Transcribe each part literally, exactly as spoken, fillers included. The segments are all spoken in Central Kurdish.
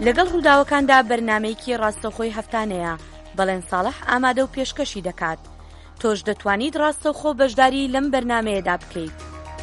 لەگەڵ ڕووداوەکاندا بەرنامەیەکی ڕاستەوخۆی هەفتانەیە بەڵێن ساڵح ئامادە و پێشکەشی دەکات. تۆش دەتوانیت ڕاستەوخۆ بەشداری لەم بەرنامەیەدا بکەیت.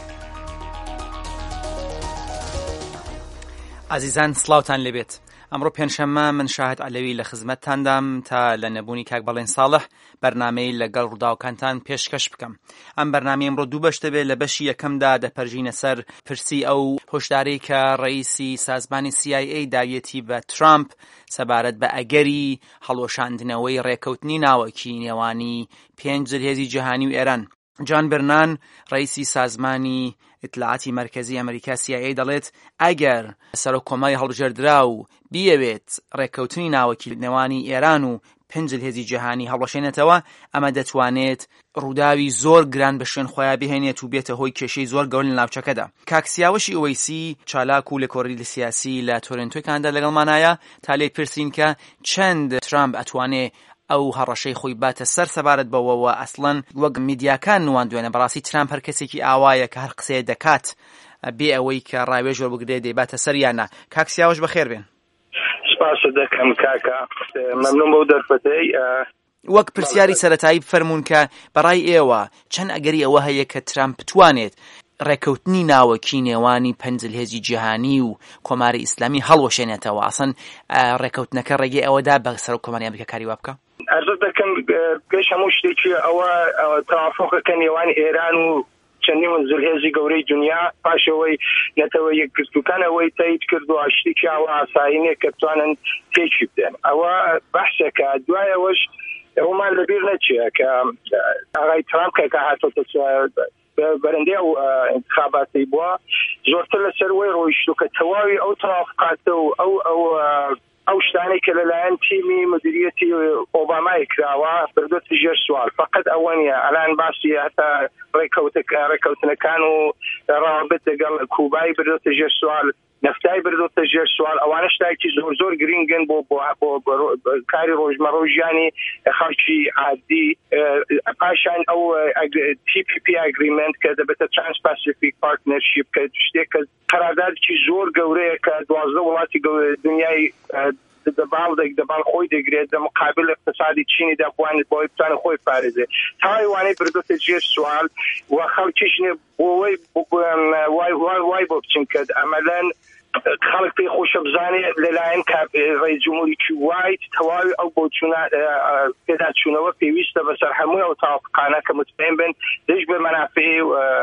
عزیزان سڵاوتان لێبێت. ئەمڕۆ پێنجشەممە من شاهد عەلەوی لە خزمەتتاندام تا لە نەبوونی کاک بەڵێن ساڵح بەرنامەی لەگەڵ ڕووداوەکانتان پێشکەش بکەم. ئەم بەرنامەی ئەمڕۆ دوو بەش دەبێت. لە بەشی یەکەمدا دەپەرژینە سەر پرسی ئەو هۆشدارەی کە ڕئیسی سازمانی سی ئای ئێ داویەتی بە ترامپ سەبارەت بە ئەگەری هەڵۆشاندنەوەی ڕێکەوتنی ناوەکی نێوانی پێنج جلهێزی جیهانی و ئێران. جان برنان ڕئیسی سازمانی ئیطلاعاتی مرکزی ئەمریکا سی ئای ئێ دەڵێت ئەگەر سەرۆکۆماری هەڵبژێردرا و بیەوێت ڕێکەوتنی ناوەکی نێوانی ئێران و پێنج جلهێزی جیهانی هەڵوەشێنێتەوە، ئەمە دەتوانێت ڕووداوی زۆر گران بە شوێن خۆیان بهێنێت و بێتە هۆی کێشەی زۆر گەورە لە ناوچەکەدا. کاک سیاوەشی ئۆوەیسی چالاک و لە کۆڕی سیاسی لە تۆرنتۆی کانادا لەگەڵمانایە تا لێ پرسین کە چەند ترامپ ئەتوانێت ئەو هەڕەشەی خۆی باتە سەر سەبارەت بەوەوە ئەسڵەن وەک میدیاکان نواندوێنە بەڕاستی ترامپ هەر کەسێکی ئاوایە کە هەر قسەیە دەکات بێ ئەوەی کە ڕاوێژ وەربگرێت دەیباتە سەر یانە. کاک سیاوەش بەخێر بێن. سپاس دەکەم کاکە، مەمنون بەو دەرفەتەی. وەک پرسیاری سەرەتایی بفەرمونون کە بەڕای ئێوە چەند ئەگەری ئەوە هەیە کە ترامپ بتوانێت ڕێکەوتنی ناوەکی نێوانی پەنج جلهێزی جیهانی و کۆماری ئیسلامی هەڵوەشێنێتەوە؟ ئەسڵەن ڕێکەوتنەکە ڕێگەی ئەوەدا بە سەرۆکۆماری ئەمریکا کاری وا بکە؟ ئەرزە دەکەم پێش هەموو شتێکی ئەوە تەوافقەکە نێوانی ئێران و چەندین جلهێزی گەورەی دنیا پاشەوەی نەتەوە یەکگرتووەکانەوەی تایید کرد و شتێکی ئەوە ئاساییە کە بتوانن تێکی بدەن. ئەوە بەحسێکە. دوایەوەش ئەومان لەبیر نەچێت کە ئاغای ترامپ کە هاتۆتە بەرەندەی ئەو انتخاباتی بووە زۆرتر لەسەر وەی ڕۆیشتو کە تەواوی ئەو تەوافقاتە و ئەو ئەو ئەو شتانی کە لەلایەن تیمی مدیریەتی ئۆبامای کراوە بردوتە ژێر سوال. فقط ئەوە نیە، ئەلان باسی هەتا ڕێکەوتنەکان و ڕابط لەگەڵ کوبای بردوتە ژێر سوال، نفتای بردوتە ژێر سوال. ئەوانە شتێکی زۆر زۆر گرنگن بۆ بۆ کاری ڕۆژمەڕۆ ژیانی خەڵکی عادی. پاشان ئەو تی پی پی ئەگریمنت کە دەبێتە ترانس پاسیفیک پارتنەرشیپ کە شتێکە قەراردادێکی زۆر گەورەیە کە دوازدە وڵاتی دنیای دەباڵ دەباڵ خۆی دەگرێت لە مقابل اقتصادی چینی دەخوانێت بۆی بتوانێت خۆی پارێزێت. تاوای وانەی بردوتە ژێر سوال و خەڵکیش بۆی وای بۆ بچین کە ئەمەلەن خەڵک پێی خۆشە بزانێت لەلایەن ڕئیس جمهوریی وایت تەواوی ئەو بۆ پێداچوونەوە پێویستە بەسەر هەمووی ئەو تاوافقانە کە متمەین بن دەست بە مەنافعی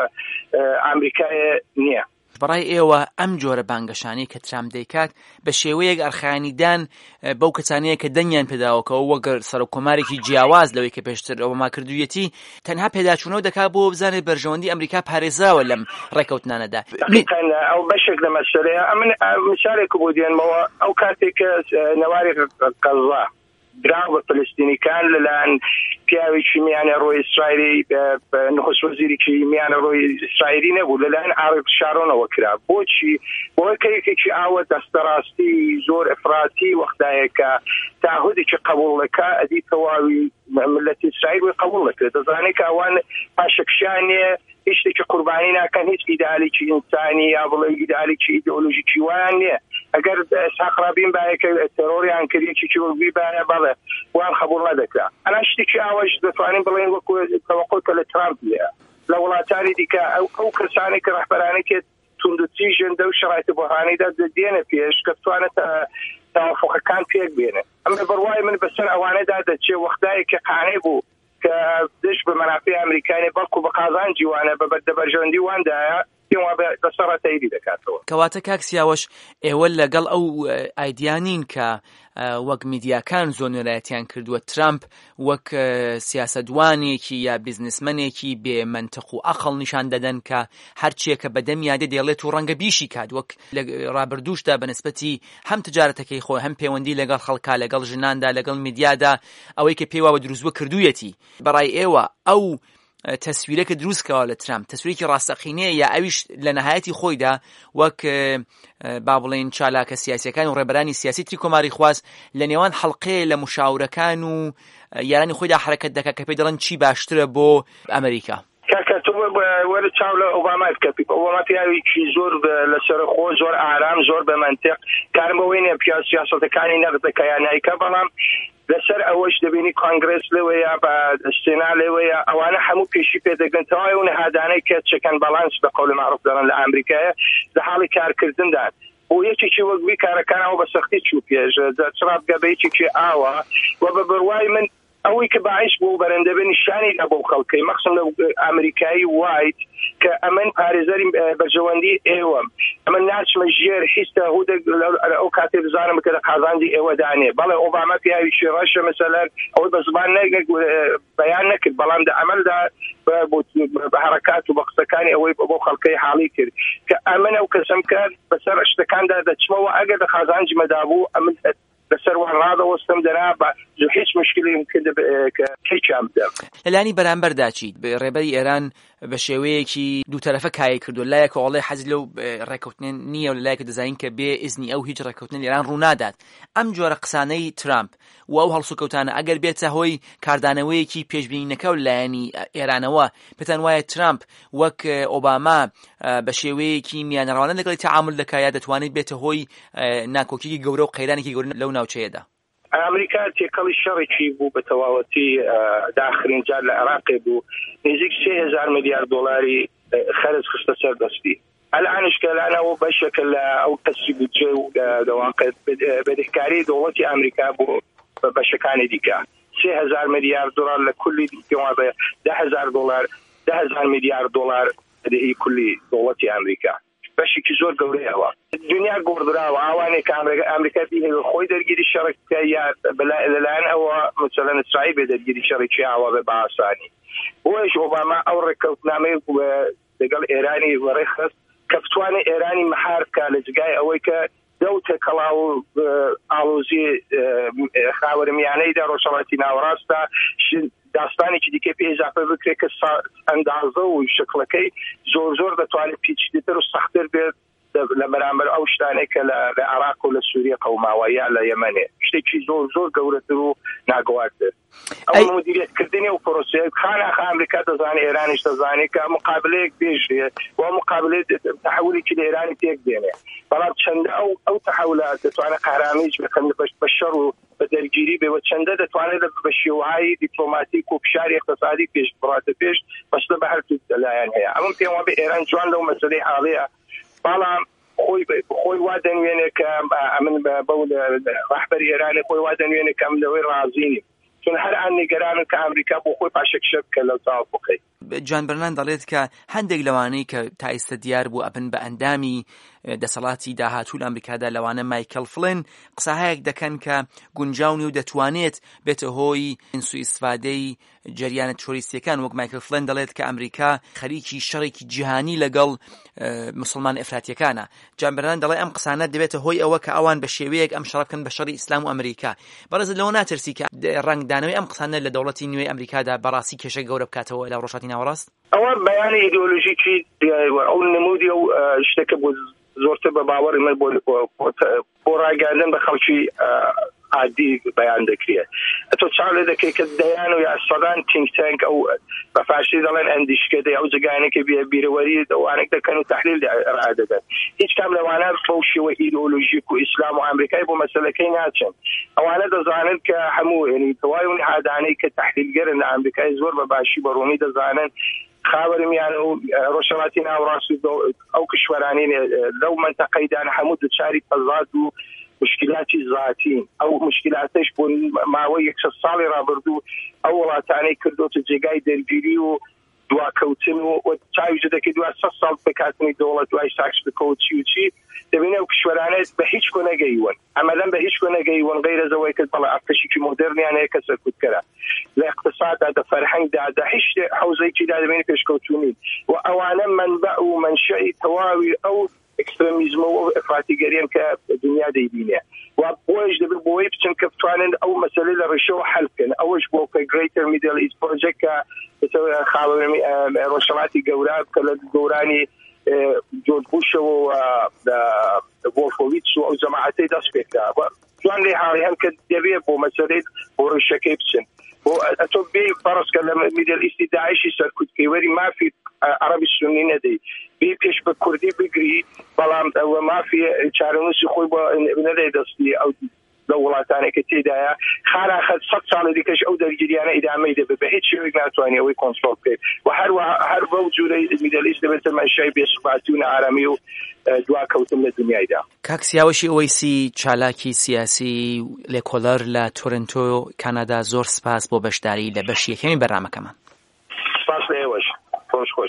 ئەمریکایە نییە. بەڕای ئێوە ئەم جۆرە بانگەشانەی کە ترامپ دەیکات بە شێوەیەک ئەرخانیدان بەو کەسانەیە کە دەنگیان پێداوەکەەوە وەگەر سەرۆکۆمارێکی جیاواز لەوەی کە پێشتر ئەوەما کردوویەتی تەنها پێداچوونەوە دەکات بۆ بزانێت بەرژەوەندی ئەمریکا پارێزراوە لەم ڕێکەوتنانەدا. ئەو بەشێک لە مەسەلەیە. من مثالێک بۆ دێنمەوە ئەو کاتێک کە نەواری قەزا دراو بە فلستینیەکان لەلایەن پیاوێکی میانە ڕۆی ئیسرائیلی نخست وەزیرێکی میانە ڕۆی ئیسرائیلی نەبوو، لەلایەن ئاریڵ شارۆنەوە کرا. بۆچی؟ بۆی کەیفێکی ئاوە دەستەڕاستی زۆر ئەفراطی وەختایە کە تاهودێکی قبوڵ دەکا ئەدی تەواوی ملەتی ئیسرائیل وی قبوڵ دەکرێت. دەزانێت کە ئەوان پاشەکشانێ هیچ شتێکی قوربانی ناکەن، هیچ ئیدئالێکی ئینسانی یا بڵێ ئیدئالێکی ئیدئۆلۆژیکی وایان نییە. ئەگەر ئێسحاق ڕابین باەکە تەرۆریان کردێکی وەکوی باە بەڵێ وان قبوڵ نەدەکرا. ئەنا شتێکی ئاوەش دەتوانین بڵێن وەکو تەوەقع کە لە ترامپ لێە لە وڵاتانی دیکە ئەو کەسانی کە ڕەهبەرانێکی توندوتیژن دە و شرایطی بۆهانەیدا دەدێنە پێش کە بتوانێت تەوافقەکان پێک بێنێ. ئەمە بڕوای من بەسەر ئەوانەدا دەچێت وەختایەکی قانع بوو کە دش بە مەنافعی ئەمریکانی بەڵکو بە قازانجی وانە بە بەردەبەرژەوەندی واندایە بەسەڕەتایی دەکاتەوە. کەواتە کاک سیاوەش ئێوە لەگەڵ ئەو ئایدیانین کە وەک میدیاکان زۆر نوێرایەتیان کردووە ترامپ وەک سیاسەتوانێکی یا بیزنسمەنێکی بێ منتەق و ئەقڵ نیشان دەدەن کە هەرچیەکە بەدەمیادە دێڵێت و ڕەنگە بیشی کات وەک لە ڕابردووشدا بەنسبەتی هەم تجارەتەکەی خۆی هەم پەیوەندی لەگەڵ خەڵکا لەگەڵ ژناندا لەگەڵ میدیادا ئەوەی کە پێیواوە دروستبووە کردوویەتی. بەڕای ئێوە ئەو تەسویرەکە دروستکەوە لە ترامپ تەسویرێکی ڕاستەقینەیە یا ئەویش لە نەهایەتی خۆیدا وەک با بڵێن چالاکە سیاسیەکان و ڕێبەرانی سیاسی تری کۆماری خواست لە نێوان حەڵقەیە لە مشاورەکان و یارانی خۆیدا حرەکەت دەکات کە پێی دەڵێن چی باشترە بۆ ئەمریکا؟ کاکە تۆ وەرە چاو لە ئۆباما بکەپی ئۆباما پیاوێکی زۆر لەسەرخۆ زۆر ئارام زۆر بە منطق کارم بەوەی نییە پیا سیاسەتەکانی نەقدەکە یان نایکە بەڵام لەسەر ئەوەش دەبینی کۆنگرس لەوەیە بە سێنا لەوەیە ئەوانە هەموو پێشی پێدەگەن تەواوی و نەهادانەی کە چەکەن بەڵانس بە قەول معروف دەڵێن لە ئەمریکایە لە حاڵی کارکردندا بۆ یەکێکی وەکوی کارەکانەوە بە سەختی چوو پێش چڕات گە بە یەکێکی ئاوە و بە بڕوای من ئەوەی کە باعث بوو بەرەندەبێ نیشانی لە بۆ خەڵکەی مەخصوصن لە ئەمریکایی وایت کە ئەمن پارێزەری بەرژەوەندی ئێوە ئەمە ناچمە ژێر هیچ هودە ئەو کاتێ بزانم کە لە قازانجی ئێوە دانێ بەڵێ ئۆباما پیاویشی ڕەشە مەسەلەن ئەوەی بە زبان بەیان نەکرد بەڵام لە ئەمەلدا بە حرەکات و بە قسەکانی ئەوەی بۆ خەڵکەی حاڵی کرد کە ئەمن ئەو کەسم کرد بەسەر شتەکاندا دەچمەوە ئەگەر لە قازانجی مەدابوو ئەمن بەسەر وەڕادە وەستم دەنا بە هیچ مشکلی کرد کە هیچیان بدەم لەلانی بەرامبەردا چیت ڕێبەری ئێران بە شێوەیەکی دووتەرەفە کایە کردو لایەکە وڵێ حەزی لەو ڕێکەوتنێن نییە و لەلایەکە دەزانین کە بێ ئیزنی ئەو هیچ ڕێکەوتنی ئێران ڕوونادات ئەم جۆرە قسانەی ترامپ و ئەو هەڵسوکەوتانە ئەگەر بێتە هۆی کاردانەوەیەکی پێشبینینەکە و لایەنی ئێرانەوە پێتان وایە ترامپ وەک ئۆباما بە شێوەیەکی میانەڕەوانە لەگەڵی تەعامل دەکات یا دەتوانێت بێتە هۆی ناکۆکیی گەورە و قەیرانێکی گەورە لەو ناوچەیەدا ئەمریکا تێکەڵی شەڕێکی بوو بە تەواوەتی داخرین جار لە عێراقێ بوو نزیک سێ هەزار ملیارد دۆلاری خەرج خستە سەر دەستی الآنش کەلانەوە بەشێکە لە ئەو کەسی بودجێ و دەواقع بەدهکاری دەوڵەتی ئەمریکا بوو بە بەشەکانی دیکە سێ هەزار ملیارد دلار لە کولی دیکەوە بە ده هەزار دلار ده هەزار ملیارد دلار دەهی کولی دەوڵەتی ئەمریکا بەشێکی زۆر گەورەیەوە دنیا گۆڕدراوە ئەوانێک ئەمریکا هێڵ خۆی دەرگیری شەڕێکەکە یا لەلایەن ئەوە مثلەن ئیسرائیل بێ دەرگیری شەڕێکی ئاوا بە ئاسانی بۆیش ئۆباما ئەو ڕێکەوتنامەی لەگەڵ ئێرانی وەڕێخست کە بتوانێت ئێرانی مەحار بکات لە جگای ئەوەی کە دەوتە کەڵاو ئاڵۆزی خاوەرمیانەیدا ڕۆژهەڵاتی ناوەڕاستە داستانێکی دیکە پێ ئیزافە بکرێت کە ئەندازە و شکلەکەی زۆر زۆر دەتوانێت پیچیدەتر و سەختتر بێت لە بەرامبەر ئەو شتانەی کە لە عێراق و لە سووریا قەوماوە یا لە یەمەنێ شتێکی زۆر زۆر گەورەتر و ناگەوارتر ئەو مدیریتکردنی و پرۆسەیە خاناخ ئەمریکا دەزانێت ئێرانیش دەزانێت کە مقابلەیەک پێشێ و مقابلەی تحولی لە ئێرانی تێک دێنێ بەڵام چەندە ئەو ئەو تحولات دەتوانێت قەرامیج بکەن بە شەڕ و بە دەرگیری بێ و چەندە دەتوانێت بە شێوەیەکی دیپلۆماتیک و فشاری اقتصادی پێش بڕاتە پێش بەشتە بە هەر لایەن هەیە ئەمە پێم وایە ئێران جوان لەو مەسەلەی حاڵەیە بەڵام خۆی خۆی وا دەنوێنێت کە ئەمن بەو ڕەحبەری ئێرانی خۆی وا دەنوێنێت کە ئەم لەوەی ڕازینی چون هەر ئەن نیگەرانن کە ئەمریکا بۆ خۆی پاشەکشە بکە لەو تاوافقەی جان بەرنان دەڵێت کە هەندێک لەوانەی کە تا ئێستا دیار بوو ئەبن بە ئەندامی دەسەڵاتی داهاتوو لە ئەمریکادا لەوانە مایکل فلین قسەهایەک دەکەن کە گونجاونی و دەتوانێت بێتە هۆی سوء ئیستیفادەی جریانە تۆریستیەکان وەک مایکل فلین دەڵێت کە ئەمریکا خەریکی شەڕێکی جیهانی لەگەڵ مسلمان ئەفراتیەکانە جان بەرنان دەڵێ ئەم قسانە دەبێتە هۆی ئەوە کە ئەوان بە شێوەیەک ئەم شەڕ بکەن بە شەڕی ئیسلام و ئەمریکا بەڕێز لەوە ناترسی کە ڕنگدانەوەی ئەم قسانە لە دەوڵەتی نوێی ئەمریکادا بەڕاستی کێشە گەورە بکاتەوە لە ڕۆژهەڵاتی ناوەڕاست ئەوە بەیانی ئیدئۆلۆژیکی ئەو نمودی ئەو شتێکە بۆ زۆرتر بە باوەڕی من بۆ ڕاگەاندن بە خەڵکی عادی بەیان دەکرێت ئەتۆ چاڵێ دەکەی کە دەیان و یا سەدان تینک تانک ئەو بە فارسی دەڵێن ئەندیشکدەی ئەو جگانێکی بیرەوەری دەوانێک دەکەن و تحلیل ڕادەدەن هیچ کام لەوانە بەو شێوە ئیدئۆلۆژیک و ئیسلام و ئەمریکای بۆ مەسەلەکەی ناچن ئەوانە دەزانن کە هەموو یعنی تەواوی و نهادانەی کە تحلیلگەرن لە ئەمریکای زۆر بە باشی بەڕوونی دەزانن خاوەرمیان و ڕۆژهەڵاتی ناوەڕاست ئەو کشوەرانی لەو منتەقەیدان هەموو دوچاری تەزاد و مشکلاتی ذاتی ئەو مشکلاتش بۆ ماوەی یەکسەد ساڵی ڕابردوو ئەو وڵاتانەی کردوتە جێگای دەرگیری و دواکەوتن و چاویژە دەکەی دوای سەد ساڵ بەکاتنی دەوڵەت دوای ساکس بکەوت چی و چی دەبینە ئەو کشوەرانەت بە هیچ کۆ نەگەیون ئەمەدەم بە هیچ کۆ نەگەیون غەیرە زەوەی کرد بەڵێ ئەرتشێکی مۆدێرنیان هەیە کە سەرکوتکەرە لە اقتصاددا لە فەرهەنگدا لە هیچ حوزەیەکیدا دەبینی پێشکەوتوونی و ئەوانە منبع و منشەی تەواوی ئەو ئەکسترەمیزم و ئەفراتیگەریان کە دنیا دەیبینێ و بۆیش دەبێت بۆی بچن کە بتوانن ئەو مەسەلەی لە ڕێشەوە حەل بکەن ئەوەش بۆ کە گرێتر میدل ئیست پرۆجێکت کە خاوەنی ڕۆژهەڵاتی گەورە کە لە دورانی جۆرج بوشەوە و وۆلفۆویتس و ئەو جەماعەتەی دەست پێکرا جوان لێ حاڵی هەم کە دەبێت بۆ مەسەلەی بۆ ڕێشەکەی بچن بۆ ئەتۆ بێ فەرزکە لە میدل ئیستی داعشی سەرکوتکەی وەری مافی عربی سنی ندی بی پیش به کردی بگری بلام و مافی چارنوسی خوی با ندی دستی او دولتانه که تیدایا خارا خد صد سال دیگهش او در جریان ادامه ده به هیچ چیزی نتوانی اوی کنترل کنه و هر و هر موجود میدلیست به تماشای بی‌ثباتیون عالمی و دعا کوتم لدنیای ده. کاکسیاوشی اویسی چالاکی سیاسی لکولر ل تورنتو کانادا زور سپاس بو بشداری لبش یکمی برنامه کمان. سپاس لیوش. خوش خوش.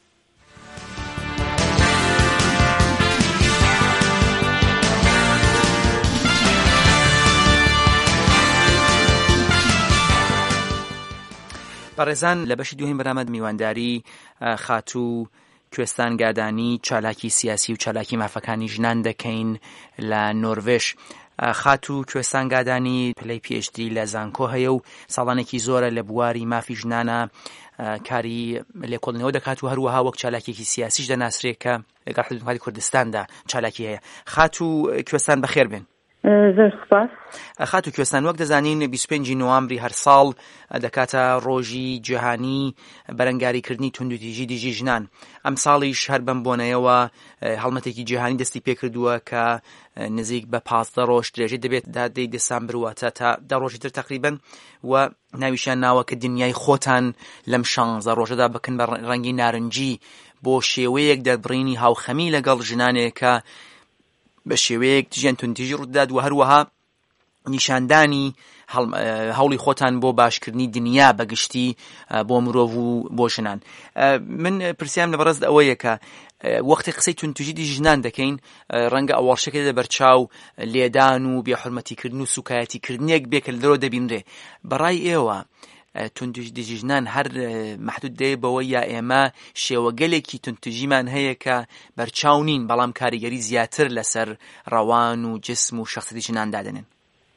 بەڕێزان لە بەشی دووهەم بەرنامە میوانداری خاتوو کوێستان گادانی چالاکی سیاسی و چالاکی مافەکانی ژنان دەکەین لە نۆروێژ. خاتوو کوێستان گادانی پلەی پی ئەچ دی لە زانکۆ هەیە و ساڵانێکی زۆرە لە بواری مافی ژنانە کاری لێکۆڵینەوە دەکات و هەروەها وەک چالاکێکی سیاسیش دەناسرێت کە لەگەڵ حکومەتی کوردستاندا چالاکی هەیە. خاتوو کوێستان بەخێر بێن. زۆر سپاس. خاتوو کوێستان وەک دەزانین بیست و پێنجی نۆڤەمبری هەر ساڵ دەکاتە ڕۆژی جیهانی بەرەنگاریکردنی توندوتیژی دژی ژنان. ئەم ساڵیش هەر بەم بۆنەیەوە هەڵمەتێکی جیهانی دەستی پێکردووە کە نزیک بە پازدە ڕۆژ درێژەی دەبێت تا دەی دەسامبر واتە تا دە ڕۆژی تر تقریبەن و ناویشیان ناوە کە دنیای خۆتان لەم شانزە ڕۆژەدا بکەن بە ڕەنگی نارنجی بۆ شێوەیەک دەربڕینی هاوخەمی لەگەڵ ژنانێکە بە شێوەیەک ژیان توندوتیژی ڕووداد و هەروەها نیشاندانی هەوڵی خۆتان بۆ باشکردنی دنیا بەگشتی بۆ مرۆڤ و بۆ ژنان. من پرسیام لەبەڕێز ئەوەیە کە وەختی قسەی توندوتیژی ژنان دەکەین ڕەنگە ئەوەڵشەکە دێتە بەرچاو لێدان و بێحورمەتیکردن و سوکایەتیکردنێک بێ کە لەدەرەوە دەبینرێ. بەڕای ئێوە توندوتیژی ژنان هەر مەحدود دەیە بەوە یا ئێمە شێوەگەلێکی توندوتیژیمان هەیە کە بەرچاو نین بەڵام کاریگەری زیاتر لەسەر ڕەوان و جسم و شەخصەتی ژنان دادنن؟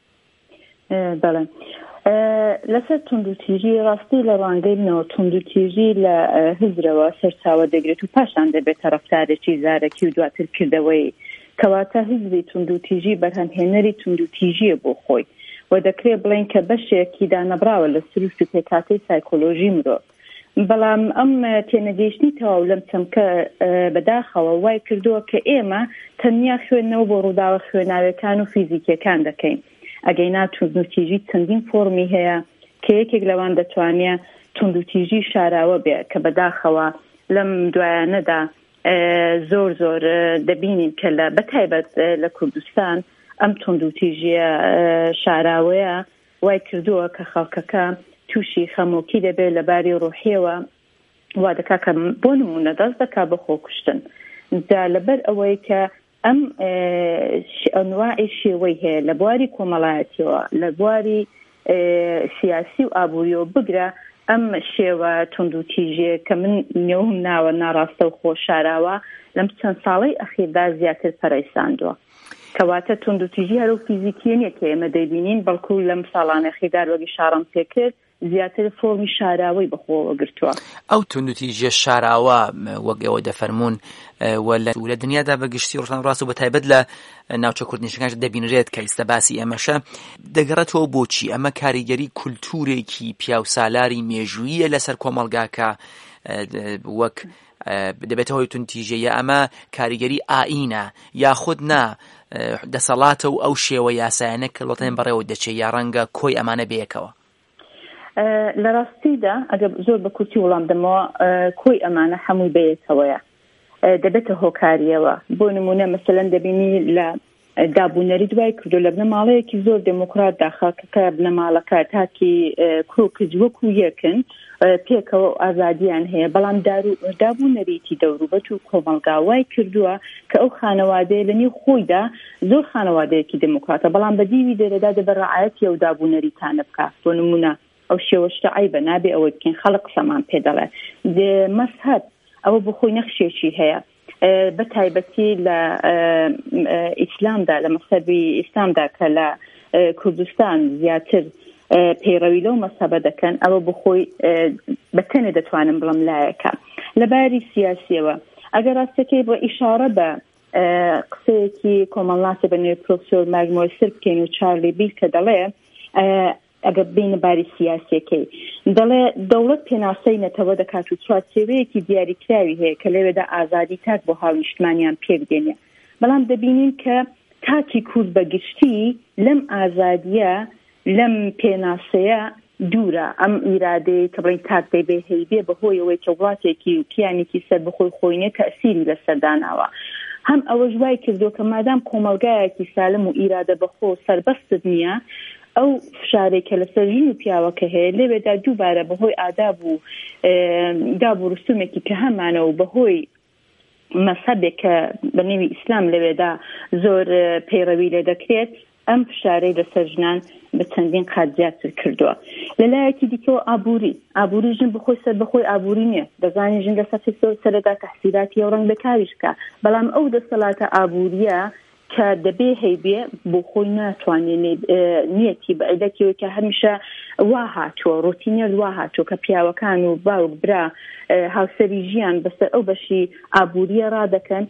بەڵێ لەسەر توندوتیژی ڕاستی لە ڕوانگەی بنەوە توندوتیژی لە هزرەوە سەرچاوە دەگرێت و پاشان دەبێت تەرەفدارێکی زارەکی و دواتر کردەوەی کەواتە هزبی توندوتیژی بەرهەمهێنەری توندوتیژیە بۆ خۆی و دەکرێت بڵێن کە بەشێکی دانەبراوە لە سروشت و پێکاتەی سایکۆلۆژی مرۆڤ. بەڵام ئەم تێنەگەیشتنی تەواو لەم چەمکە بەداخەوە وای کردووە کە ئێمە تەنیا خوێندنەوە بۆ ڕووداوە خوێناویەکان و فیزیکیەکان دەکەین. ئەگەینا توندوتیژی چەندین فۆرمی هەیە کە یەکێک لەوان دەتوانێت توندوتیژی شاراوە بێ کە بەداخەوە لەم دوایانەدا زۆر زۆر دەبینین کە لە بەتایبەت لە کوردستان ئەم توندوتیژیە شاراوەیە وای کردووە کە خەڵکەکە تووشی خەمۆکی دەبێت لەباری ڕۆحیەوە وا دەکا کە بۆ نمونە دەست دەکا بە خۆکوشتن دا لەبەر ئەوەی کە ئەم ئەنواعی شێوەی هەیە لە بواری کۆمەڵایەتیەوە لە بواری سیاسی و ئابووریەوە بگرە ئەم شێوە توندوتیژیە کە من نێوم ناوە ناڕاستە و خۆشاراوە لەم چەند ساڵەی ئەخیردا زیاتر پەرەیساندووە. کەواتە توندوتیژی هەرو فیزیکیە کە ئێمە دەبینین بەڵکو لەم ساڵانە خیدار وەگی شارم پێکرد زیاتر فۆرمی شاراوەی بەخۆوە گرتووە. ئەو توندوتیژیە شاراوە وەک ئێوە دەفەرمونون و لە دنیادا بەگشتی ڕۆژان ڕاست و بەتایبەت لە ناوچە کوردنیشەکانش دەبینرێت کە ئێستا باسی ئەمەشە دەگەڕێتەوە بۆچی ئەمە کاریگەری کولتورێکی پیاوسالاری مێژوویە لەسەر کۆمەڵگاکە وەک دەبێتە هۆی توندوتیژیە ئەمە کاریگەری ئائینە یاخود نا دەسەڵاتە و ئەو شێوە یاسایانە کە لۆتەن بەڕێوە دەچێت یا ڕەنگە کۆی ئەمانە بەیەکەوە؟ لە ڕاستیدا ئەگەر زۆر بە کورتی وەڵام دەمەوە کۆی ئەمانە هەمووی بەیەکەوەیە دەبێتە هۆکاریەوە. بۆ نمونە مەسەلەن دەبینی لە دابوونەری دوای کردو لە بنەماڵەیەکی زۆر دموکرات داخەکە بنەماڵەکە تاکی کۆکج وەکو یەکن پێکەوە ئازادیان هەیە بەڵام دابوونەرێتی دەوروبەت و کۆمەڵگاوای کردووە کە ئەو خانەوادەیە لە نێو خۆیدا زۆر خانەوادەیەکی دموکراتە بەڵام بە دیوی دەرەدا دەبێت ڕعایەتی ئەو دابوونەریتانە بکات. بۆ نمونە ئەو شێوەشتە عیبە نابێ ئەوە بکەین خەڵق قسەمان پێ دەڵێ مەسهەد ئەوە بۆ خۆی نەخشێکی هەیە بە تایبەتی لە ئیسلامدا لە مەسەبی ئیسلامدا کە لە کوردستان زیاتر پەیڕەوی لەو مەسەبە دەکەن ئەوە بۆ خۆی بەتەنێ دەتوانم بڵم لایەکە. لە باری سیاسیەوە ئەگەر ڕاستەکەی بۆ ئیشارە بە قسەیەکی کۆمەڵاتە بە نوێ پرۆفسۆر ماگمۆسر بکەین و چارلی بیل کە دەڵێ ئەگە بینەباری سیاسیەکەی دەڵێ دەوڵەت پێناسەی نەتەوە دەکات و چوارچێوەیەکی دیاریکراوی هەیە کە لەوێدا ئازادی تاک بۆ هاونیشتمانیان پێبدێنێ بەڵام دەبینین کە تاکی کورد بەگشتی لەم ئازادیە لەم پێناسەیە دوورە ئەم ئیرادەی کە بڵین تاک دەبێ هەیبێ بەهۆیەوەی کە وڵاتێکی و کیانێکی سەر بەخۆی خۆینێ تەئسیری لەسەرداناوە هەم ئەوە ژوای کردو کە مادام کۆمەلگایەکی سالم و ئیرادە بەخۆ سەربەستت نییە ئەو فشارێکە لەسەر ژین و پیاوەکە هەیە لێوێدا دووبارە بەهۆی ئاداب و داب و ڕسومێکی کە هەمانە و بەهۆی مەسەبێک کە بە نێوی ئیسلام لەوێدا زۆر پەیڕەوی لێ دەکرێت ئەم فشارەی لەسەر ژنان بە چەندین قات زیاتر کردووە لەلایەکی دیکەوە ئابووری ئابووری ژن بخۆی سەر بەخۆی ئابووری نییە دەزانی ژن لە سەفی سەرەدا تەحسیلاتی ئەو ڕەنگ بەکاریش بکە بەڵام ئەو دەسەڵاتە ئابووریە کە دەبێ هەیبێ بۆ خۆی ناتوانێت نیەتی بە عیدەتەوە کە هەمیشە وا هاتووە ڕۆتینێر وا هاتووە کە پیاوەکان و باوک برا هاوسەری ژیان بەسەر ئەو بەشی ئابووریە ڕادەکەن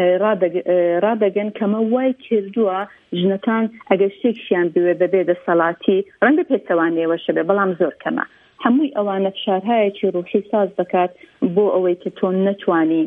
ڕادەگەن کەمە وای کردووە ژنەکان ئەگەر شتێکیان بوێ بەبێ دەسەڵاتی ڕەنگە پێچەوانەوەشە بێ بەڵام زۆر کەمە هەمووی ئەوانە فشارهایەکی ڕوحی ساز دەکات بۆ ئەوەی کە تۆ نەتوانی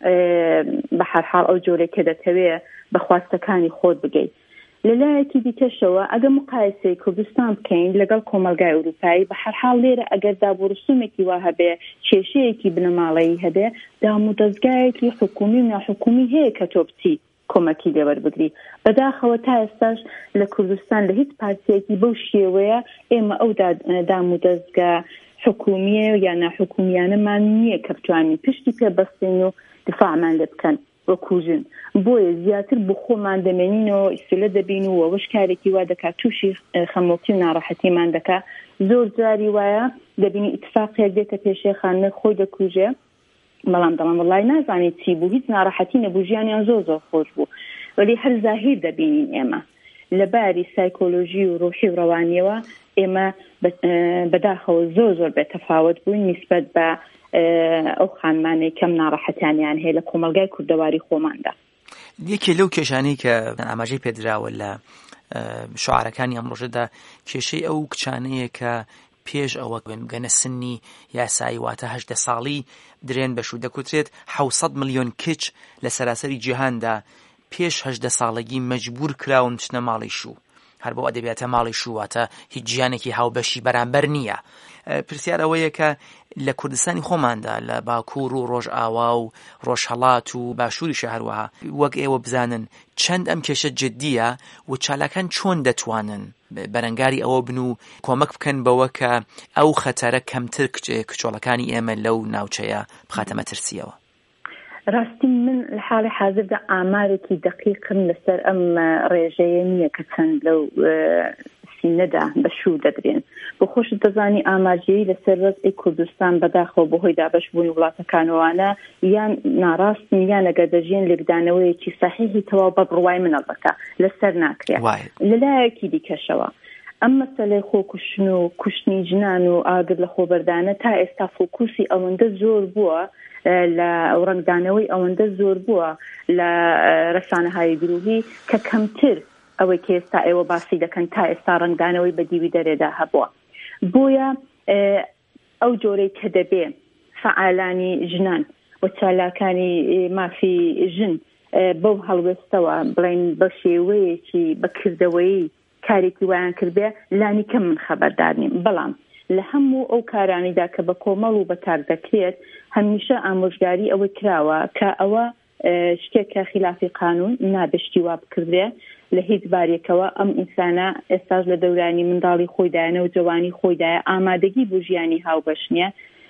بە هەرحاڵ ئەو جۆرێک کە دەتەوێت بە خواستەکانی خۆت بگەیت لەلایەکی دیکەشەوە ئەگە مقایسەی کوردستان بکەین لەگەڵ کۆمەلگای ئەوروپایی بە هەرحاڵ لێرە ئەگەر دابوورسومێکی وا هەبێ کێشەیەکی بنەماڵەیی هەبێ دامودەستگایەکی حکومی و ناحکومی هەیە کە تۆ بچی کۆمەکی لێوەربگری بەداخەوە تا ئێستاش لە کوردستان لە هیچ پارتیەکی بەو شێوەیە ئێمە ئەو دامودەستگا حکومیە یا ناحکومیانەمان نییە کە بتوانین پشتی پێ بەستین و دفاعمان لێ بکەن وەکوژن بۆیە زیاتر بۆ خۆمان دەمێنینەوە ئیسولە دەبین و ئەوەش کارێکی وا دەکات تووشی خەمۆکی و ناڕەحەتیمان دەکات زۆر جاری وایە دەبینی ئیتفاقێک دێتە پێشێخانە خۆی دەکوژێ بەڵام دەڵام وەڵای نازانێت چی بوو هیچ ناڕەحەتی نەبوو ژیانیان زۆر زۆر خۆش بوو وەلی هەر زاهیر دەبینین ئێمە لەباری سایکۆلۆژی و ڕۆحی و ڕەوانیەوە ئێمە بەداخەوە زۆر زۆر بێتەفاوت بووین نیسبەت بە ئەو خانمانەی کەم ناڕەحەتیانیان هەیە لە کۆمەلگای کوردەواری خۆماندا یەکێ لەو کێشانەی کە ئاماژەی پێدراوە لە شعارەکانی ئەمڕۆژەدا کێشەی ئەو کچانەیە کە پێش ئەوە گەنە سنی یاسایی واتە هەژدە ساڵی درێن بەشوو دەکوترێت حوت ملیۆن کچ لە سەراسەری جیهاندا پێش هەژدە ساڵگی مەجبور کراون بچنە ماڵی شوو هەر بۆ ئەدەبیاتە ماڵی شوواتە هیچ گیانێکی هاوبەشی بەرامبەر نییە پرسیار ئەوەیە کە لە کوردستانی خۆماندا لە باکوور و ڕۆژئاوا و ڕۆژهەڵات و باشووری شەهروەها وەک ئێوە بزانن چەند ئەم کێشە جددیە و چالاکان چۆن دەتوانن بەرەنگاری ئەوە بن و کۆمەک بکەن بەوە کە ئەو خەتەرە کەمتر کچۆڵەکانی ئێمە لەو ناوچەیە بخاتە مەترسیەوە ڕاستی من لە حاڵی حاضردا ئامارێکی دقیقم لەسەر ئەم ڕێژەیە نییە کە چەند لەو سینەدا بەشوو دەدرێن بۆ خۆشت دەزانی ئاماژەیی لەسەر ڕێزی کوردستان بەداخەوە بەهۆی دابەش بوونی وڵاتەکانەوەوانە یان ناڕاستن یان ئەگەر دەژێن لێکدانەوەیەکی سەحیحی تەواو بە بڕوای منەڵەکە لەسەر ناکرێت لەلایەکی دیکەشەوە ئەم مەسەلەی خۆکوشتن و کوشتنی ژنان و ئاگر لە خۆبەردانە تا ئێستا فۆکوسی ئەوەندە زۆر بووە لە ڕنگدانەوەی ئەوەندە زۆر بووە لە ڕەسانەهای گروهی کە کەمتر ئەوەی کە ئێستا ئێوە باسی دەکەن تا ئێستا ڕنگدانەوەی بە دیوی دەرێدا هەبووە بۆیە ئەو جۆرەی کە دەبێ فعالانی ژنان و چالاکانی مافی ژن بەو هەڵوێستەوە بڵین بە شێوەیەکی بەکردەوەی کارێکی وایان کردبێ لانی کەم من خەبەردار نیم بەڵام لە هەموو ئەو کارانیدا کە بە کۆمەڵ و بەکار دەکرێت هەمیشە ئامۆژگاری ئەوە کراوە کە ئەوە شتێکە خلافی قانون نابشتی وا بکردێ لە هیچ بارێکەوە ئەم ئینسانە ئێستاش لە دەورانی منداڵی خۆیدایە و جوانی خۆیدایە ئامادەگی بۆ ژیانی هاوبەش نییە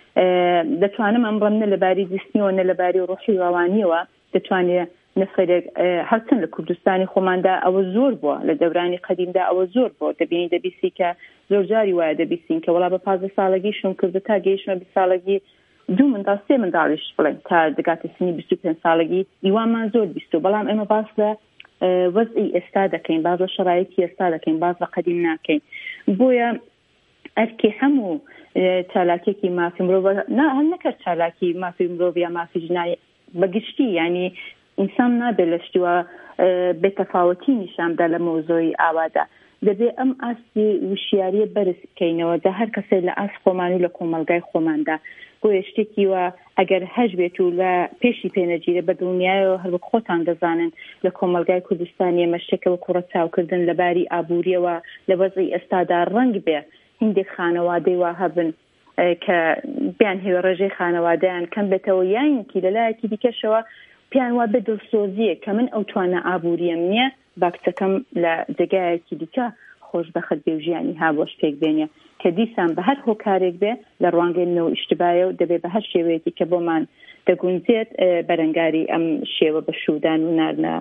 دەتوانم ئەم ڕەنە لەباری جسمیەوە نە لەباری ڕۆحی ڕەوانیەوە دەتوانێت نەفرێک هەرچەند لە کوردستانی خۆماندا ئەوە زۆر بووە لە دەورانی قەدیمدا ئەوە زۆر بووە دەبینی دەبیسی کە زۆر جاری وایە دەبیستین کە وەڵا بە پازدە ساڵگی شوم کردە تا گەیشتمە بیست ساڵگی دوو منداڵ سێ منداڵیش بڵێن تا دەگاتە سنی بیست و پێنج ساڵگی ئیوامان زۆر بیست و بەڵام ئێمە باس لە وەزعی ئێستا دەکەین باز لە شەرایەتی ئێستا دەکەین باز لە قەدیم ناکەین بۆیە ئەرکی هەموو چالاکێکی مافی مرۆڤ هەم نەکرد چالاکی مافی مرۆڤ یا مافی ژنای بەگشتی یعنی ئینسان نابێت لە شتیوە بێتەفاوەتی نیشاندا لە مۆزۆی ئاوادا دەبێ ئەم ئاستی وشیاریە بەرز بکەینەوە دا هەر کەسێک لە ئاست خۆمانی لە کۆمەلگای خۆماندا بۆیە شتێکی وە ئەگەر هەش بێت و لە پێشی پێنەگیرە بە دڵنیایەوە هەر وەک خۆتان دەزانن لە کۆمەلگای کوردستانی ئێمە شتێکەوە کوڕە چاوکردن لە باری ئابووریەوە لە وەزعی ئێستادا ڕەنگ بێ هیندێک خانەوادەی وا هەبن کە بیان هێوە ڕێژەی خانەوادەیان کەم بێتەوە یانکی لەلایەکی دیکەشەوە پیان وا بە دڵسۆزیە کە من ئەو توانە ئابووریەم نییە با کچەکەم لە جێگایەکی دیکە خۆشبەخت بێ و ژیانی هابۆش پێک بێنێ کە دیسان بە هەر هۆکارێک بێ لە ڕوانگەیەنەوە ئیشتبایە و دەبێت بە هەر شێوەیەکی کە بۆمان دەگونجێت بەرەنگاری ئەم شێوە بە شودان و ناردنە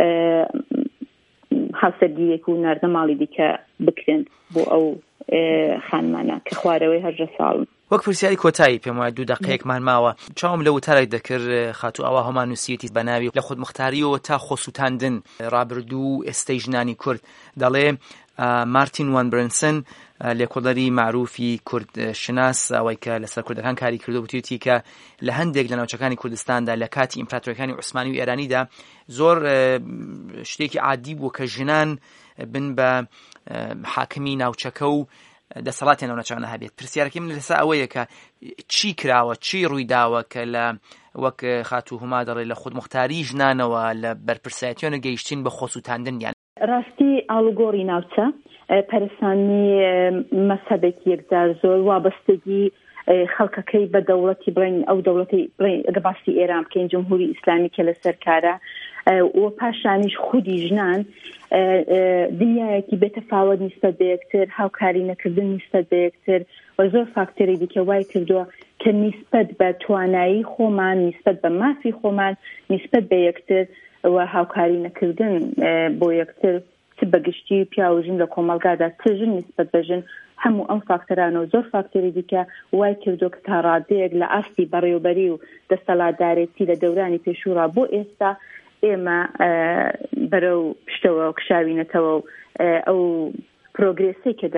هاوسەرگیریەک و ناردنە ماڵی دیکە بکرێن بۆ ئەو خانمانە کە خوارەوەی هەرژە ساڵن. وەک پرسیاری کۆتایی پێم وایە دوو دقەیەکمان ماوە چاوم لە وتارێک دەکرد خاتو ئەوە هەمان نووسیەتی بەناوی لە خودمختاریەوە تا خۆسووتاندن ڕابردوو ئێستەی ژنانی کورد دەڵێ مارتین وانبرنسن لێکۆڵەری معروفی کورد شناس ئەوەی کە لەسەر کوردەکان کاری کردو بوتیتی کە لە هەندێک لە ناوچەکانی کوردستاندا لە کاتی ئیمپراتۆریەکانی عوسمانی و ئێرانیدا زۆر شتێکی عادی بوو کە ژنان بن بە حاکمی ناوچەکە و دەسەڵاتی ناونەچانە هەبێت. پرسیارەکەی من لەسەر ئەوەیە کە چی کراوە چی ڕووی داوە کە لە وەک خاتو هوما دەڕێ لە خودمختاری ژنانەوە لە بەرپرسایەتیۆنە گەیشتین بە خۆسووتاندن یان ڕاستی ئاڵوگۆڕی ناوچە پەرسانی مەسەبێکی یەکجار زۆر وابەستگی خەڵکەکەی بە دەوڵەتی بڵێن ئەو دەوڵەتی ئەگە باسی ئێران بکەین جمهوری ئیسلامی کە لەسەر کارە و پاشانیش خودی ژنان دنیایەکی بێتەفاوت نیسبەت بە یەکتر هاوکاری نەکردن نیسبەت بە یەکتر و زۆر فاکتۆری دیکە وای کردووە کە نیسبەت بە توانایی خۆمان نیسبەت بە مافی خۆمان نیسبەت بە یەکتر و هاوکاری نەکردن بۆ یەکتر چ بەگشتی پیا و ژن لە کۆمەلگادا چ ژن نیسبەت بە ژن هەموو ئەم فاکتۆرانە و زۆر فاکتۆری دیکە وای کردووە کە تا ڕادەیەک لە ئاستی بەڕێوەبەری و دەسەڵاتدارێتی لە دەورانی پێشوڕا بۆ ئێستا ئێمە بەرەو پشتەوە کشاوینەتەوە و ئەو پرۆگرێسی کە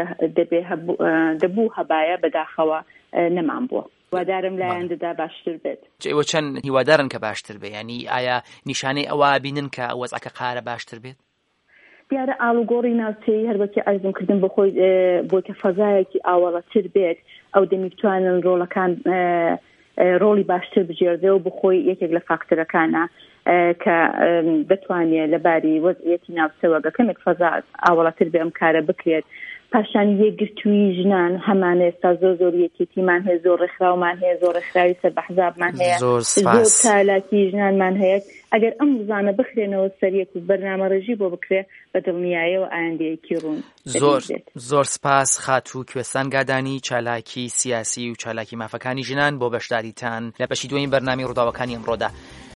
دەبوو هەبایە بەداخەوە نەمان بووە. هیوادارم لایەندەدا باشتر بێت. ئێوە چەند هیوادارن کە باشتر بێ؟ یعنی ئایا نیشانەی ئەوە بینن کە وەزعەکە قارە باشتر بێت؟ دیارە ئاڵوگۆڕی ناوچەیی هەروەکی ئەرزم کردن بۆ خۆی بۆ کە فەزایەکی ئاوەڵەتر بێت ئەو دەمیتوانن ڕۆڵەکان ڕۆڵی باشتر بژێردێ و بخۆی یەکێک لە فاکتۆرەکانە کە بتوانێت لەباری وەزعیەتی ناوچەوە گەکەمێک فەزا ئاوەڵەتر بێ ئەم کارە بکرێت. پاشان یەکگرتووی ژنان هەمانە ئێستا زۆر زۆر یەکێتیمان هەیە زۆر ڕێکخراومان هەیە زۆر ڕێکخراوی سەر بە حزابمان هەیە زۆر چالاکی ژنانمان هەیە. ئەگەر ئەم زانە بخرێنەوە سەریەک و بەرنامەڕێژی بۆ بکرێ بە دڵنیاییەوە ئایندەیەکی ڕوون. زۆر زۆر سپاس خاتوو کوێستان گادانی چالاکی سیاسی و چالاکی مافەکانی ژنان بۆ بەشداریتان لە بەشی دووەمی بەرنامەی ڕووداوەکانی ئەمڕۆدا.